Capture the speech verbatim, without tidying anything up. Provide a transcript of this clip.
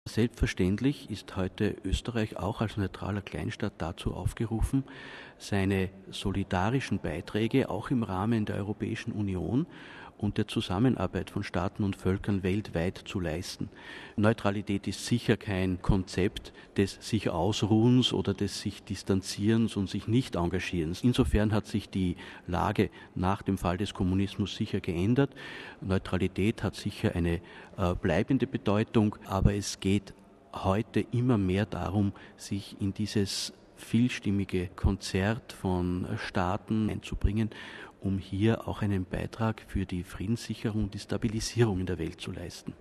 Selbstverständlich ist heute Österreich auch als neutraler Kleinstaat dazu aufgerufen, seine solidarischen Beiträge auch im Rahmen der Europäischen Union und der Zusammenarbeit von Staaten und Völkern weltweit zu leisten. Neutralität ist sicher kein Konzept des sich Ausruhens oder des sich Distanzierens und sich Nicht-Engagierens. Insofern hat sich die Lage nach dem Fall des Kommunismus sicher geändert. Neutralität hat sicher eine äh, bleibende Bedeutung, aber es geht heute immer mehr darum, sich in dieses vielstimmige Konzert von Staaten einzubringen, um hier auch einen Beitrag für die Friedenssicherung und die Stabilisierung in der Welt zu leisten.